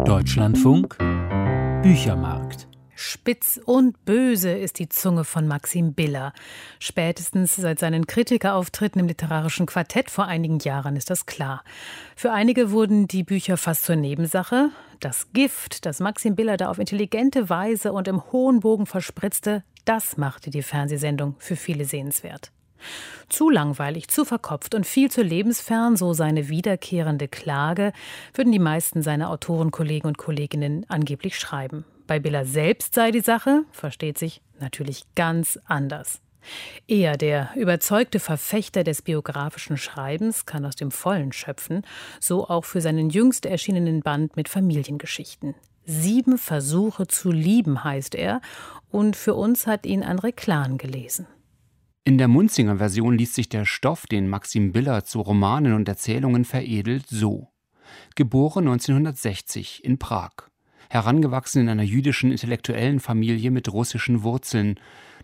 Deutschlandfunk Büchermarkt. Spitz und böse ist die Zunge von Maxim Biller. Spätestens seit seinen Kritikerauftritten im literarischen Quartett vor einigen Jahren ist das klar. Für einige wurden die Bücher fast zur Nebensache. Das Gift, das Maxim Biller da auf intelligente Weise und im hohen Bogen verspritzte, das machte die Fernsehsendung für viele sehenswert. Zu langweilig, zu verkopft und viel zu lebensfern, so seine wiederkehrende Klage, würden die meisten seiner Autorenkollegen und Kolleginnen angeblich schreiben. Bei Biller selbst sei die Sache, versteht sich, natürlich ganz anders. Er, der überzeugte Verfechter des biografischen Schreibens, kann aus dem Vollen schöpfen, so auch für seinen jüngst erschienenen Band mit Familiengeschichten. 7 Versuche zu lieben heißt er, und für uns hat ihn André Klan gelesen. In der Munzinger Version liest sich der Stoff, den Maxim Biller zu Romanen und Erzählungen veredelt, so. Geboren 1960 in Prag. Herangewachsen in einer jüdischen intellektuellen Familie mit russischen Wurzeln.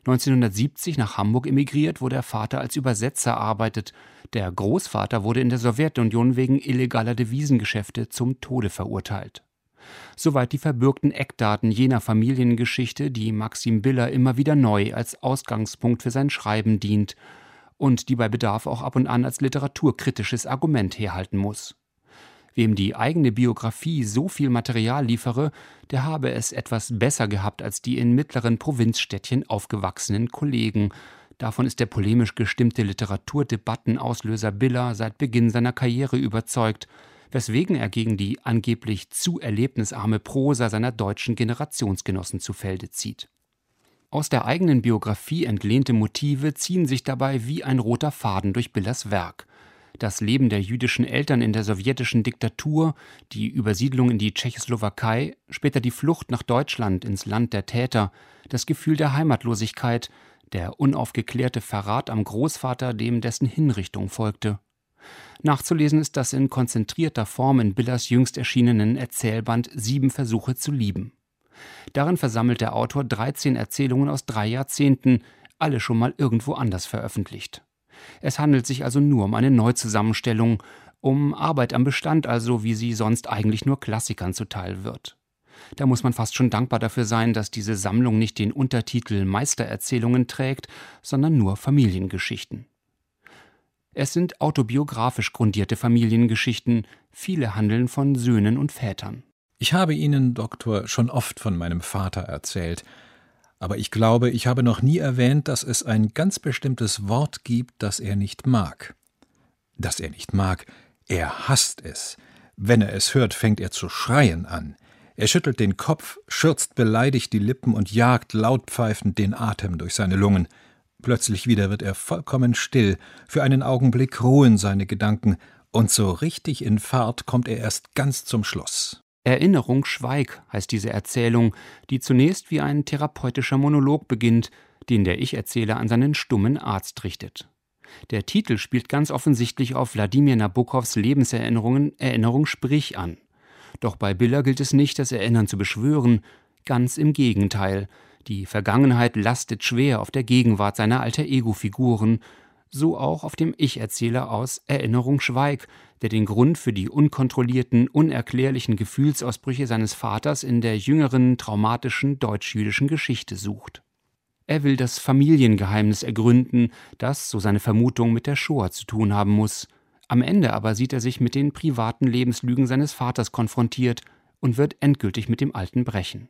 1970 nach Hamburg emigriert, wo der Vater als Übersetzer arbeitet. Der Großvater wurde in der Sowjetunion wegen illegaler Devisengeschäfte zum Tode verurteilt. Soweit die verbürgten Eckdaten jener Familiengeschichte, die Maxim Biller immer wieder neu als Ausgangspunkt für sein Schreiben dient und die bei Bedarf auch ab und an als literaturkritisches Argument herhalten muss. Wem die eigene Biografie so viel Material liefere, der habe es etwas besser gehabt als die in mittleren Provinzstädtchen aufgewachsenen Kollegen. Davon ist der polemisch gestimmte Literaturdebattenauslöser Biller seit Beginn seiner Karriere überzeugt, weswegen er gegen die angeblich zu erlebnisarme Prosa seiner deutschen Generationsgenossen zu Felde zieht. Aus der eigenen Biografie entlehnte Motive ziehen sich dabei wie ein roter Faden durch Billers Werk. Das Leben der jüdischen Eltern in der sowjetischen Diktatur, die Übersiedlung in die Tschechoslowakei, später die Flucht nach Deutschland ins Land der Täter, das Gefühl der Heimatlosigkeit, der unaufgeklärte Verrat am Großvater, dem dessen Hinrichtung folgte. Nachzulesen ist das in konzentrierter Form in Billers jüngst erschienenen Erzählband 7 Versuche zu lieben. Darin versammelt der Autor 13 Erzählungen aus 3 Jahrzehnten, alle schon mal irgendwo anders veröffentlicht. Es handelt sich also nur um eine Neuzusammenstellung, um Arbeit am Bestand also, wie sie sonst eigentlich nur Klassikern zuteil wird. Da muss man fast schon dankbar dafür sein, dass diese Sammlung nicht den Untertitel Meistererzählungen trägt, sondern nur Familiengeschichten. Es sind autobiografisch grundierte Familiengeschichten, viele handeln von Söhnen und Vätern. Ich habe Ihnen, Doktor, schon oft von meinem Vater erzählt, aber ich glaube, ich habe noch nie erwähnt, dass es ein ganz bestimmtes Wort gibt, das er nicht mag. Das er nicht mag, er hasst es. Wenn er es hört, fängt er zu schreien an. Er schüttelt den Kopf, schürzt beleidigt die Lippen und jagt laut pfeifend den Atem durch seine Lungen. Plötzlich wieder wird er vollkommen still, für einen Augenblick ruhen seine Gedanken, und so richtig in Fahrt kommt er erst ganz zum Schluss. Erinnerung schweig heißt diese Erzählung, die zunächst wie ein therapeutischer Monolog beginnt, den der Ich-Erzähler an seinen stummen Arzt richtet. Der Titel spielt ganz offensichtlich auf Wladimir Nabokovs Lebenserinnerungen Erinnerung sprich an. Doch bei Biller gilt es nicht, das Erinnern zu beschwören, ganz im Gegenteil. Die Vergangenheit lastet schwer auf der Gegenwart seiner Alter-Ego-Figuren, so auch auf dem Ich-Erzähler aus Erinnerung schweig, der den Grund für die unkontrollierten, unerklärlichen Gefühlsausbrüche seines Vaters in der jüngeren, traumatischen deutsch-jüdischen Geschichte sucht. Er will das Familiengeheimnis ergründen, das, so seine Vermutung, mit der Shoah zu tun haben muss. Am Ende aber sieht er sich mit den privaten Lebenslügen seines Vaters konfrontiert und wird endgültig mit dem Alten brechen.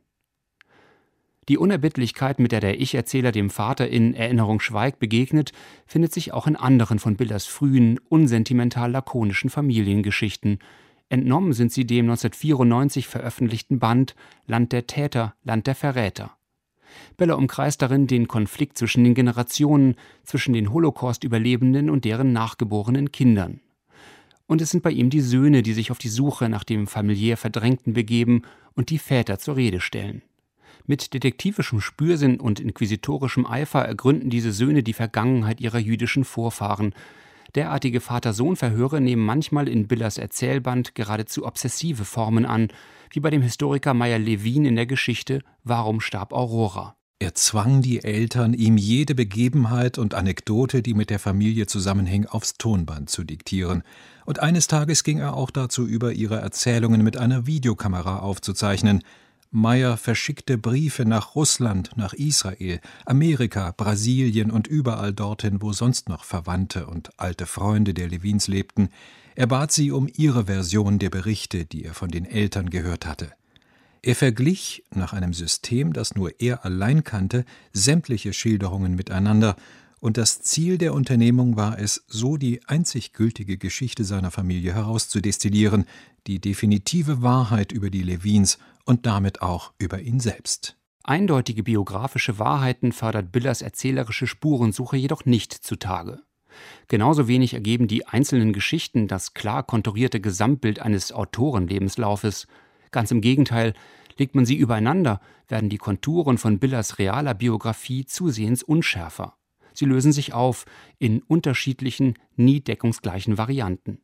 Die Unerbittlichkeit, mit der Ich-Erzähler dem Vater in Erinnerung schweigt begegnet, findet sich auch in anderen von Billers frühen, unsentimental-lakonischen Familiengeschichten. Entnommen sind sie dem 1994 veröffentlichten Band Land der Täter, Land der Verräter. Biller umkreist darin den Konflikt zwischen den Generationen, zwischen den Holocaust-Überlebenden und deren nachgeborenen Kindern. Und es sind bei ihm die Söhne, die sich auf die Suche nach dem familiär Verdrängten begeben und die Väter zur Rede stellen. Mit detektivischem Spürsinn und inquisitorischem Eifer ergründen diese Söhne die Vergangenheit ihrer jüdischen Vorfahren. Derartige Vater-Sohn-Verhöre nehmen manchmal in Billers Erzählband geradezu obsessive Formen an, wie bei dem Historiker Meyer Levin in der Geschichte »Warum starb Aurora?«. Er zwang die Eltern, ihm jede Begebenheit und Anekdote, die mit der Familie zusammenhing, aufs Tonband zu diktieren. Und eines Tages ging er auch dazu über, ihre Erzählungen mit einer Videokamera aufzuzeichnen. Meyer verschickte Briefe nach Russland, nach Israel, Amerika, Brasilien und überall dorthin, wo sonst noch Verwandte und alte Freunde der Levins lebten. Er bat sie um ihre Version der Berichte, die er von den Eltern gehört hatte. Er verglich, nach einem System, das nur er allein kannte, sämtliche Schilderungen miteinander, und das Ziel der Unternehmung war es, so die einzig gültige Geschichte seiner Familie herauszudestillieren, die definitive Wahrheit über die Levins und damit auch über ihn selbst. Eindeutige biografische Wahrheiten fördert Billers erzählerische Spurensuche jedoch nicht zutage. Genauso wenig ergeben die einzelnen Geschichten das klar konturierte Gesamtbild eines Autorenlebenslaufes. Ganz im Gegenteil, legt man sie übereinander, werden die Konturen von Billers realer Biografie zusehends unschärfer. Sie lösen sich auf in unterschiedlichen, nie deckungsgleichen Varianten.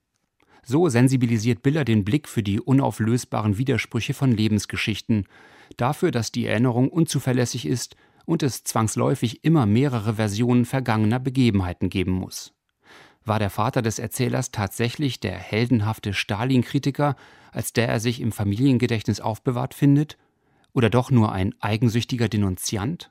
So sensibilisiert Biller den Blick für die unauflösbaren Widersprüche von Lebensgeschichten, dafür, dass die Erinnerung unzuverlässig ist und es zwangsläufig immer mehrere Versionen vergangener Begebenheiten geben muss. War der Vater des Erzählers tatsächlich der heldenhafte Stalin-Kritiker, als der er sich im Familiengedächtnis aufbewahrt findet? Oder doch nur ein eigensüchtiger Denunziant?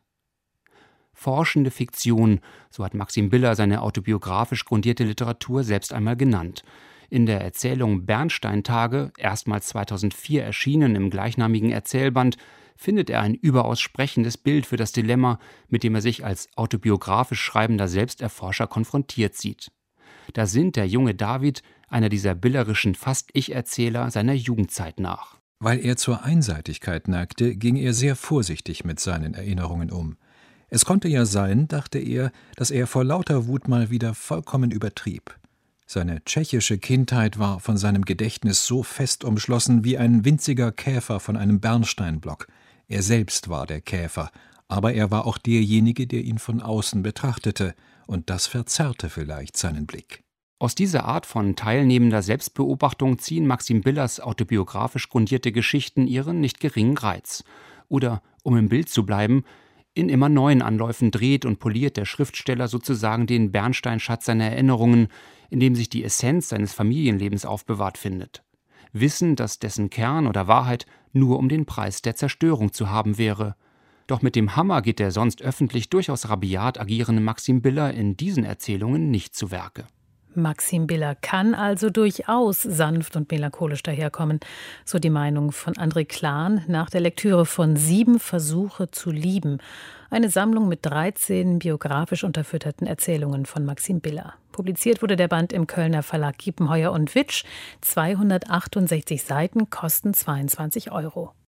Forschende Fiktion, so hat Maxim Biller seine autobiografisch grundierte Literatur selbst einmal genannt. In der Erzählung Bernsteintage, erstmals 2004 erschienen im gleichnamigen Erzählband, findet er ein überaus sprechendes Bild für das Dilemma, mit dem er sich als autobiografisch schreibender Selbsterforscher konfrontiert sieht. Da sinnt der junge David, einer dieser billerischen Fast-Ich-Erzähler, seiner Jugendzeit nach. Weil er zur Einseitigkeit neigte, ging er sehr vorsichtig mit seinen Erinnerungen um. Es konnte ja sein, dachte er, dass er vor lauter Wut mal wieder vollkommen übertrieb. Seine tschechische Kindheit war von seinem Gedächtnis so fest umschlossen wie ein winziger Käfer von einem Bernsteinblock. Er selbst war der Käfer, aber er war auch derjenige, der ihn von außen betrachtete, und das verzerrte vielleicht seinen Blick. Aus dieser Art von teilnehmender Selbstbeobachtung ziehen Maxim Billers autobiografisch grundierte Geschichten ihren nicht geringen Reiz. Oder, um im Bild zu bleiben, in immer neuen Anläufen dreht und poliert der Schriftsteller sozusagen den Bernsteinschatz seiner Erinnerungen, in dem sich die Essenz seines Familienlebens aufbewahrt findet. Wissen, dass dessen Kern oder Wahrheit nur um den Preis der Zerstörung zu haben wäre. Doch mit dem Hammer geht der sonst öffentlich durchaus rabiat agierende Maxim Biller in diesen Erzählungen nicht zu Werke. Maxim Biller kann also durchaus sanft und melancholisch daherkommen, so die Meinung von André Klan nach der Lektüre von 7 Versuche zu lieben, eine Sammlung mit 13 biografisch unterfütterten Erzählungen von Maxim Biller. Publiziert wurde der Band im Kölner Verlag Kiepenheuer und Witsch, 268 Seiten, kosten 22 €.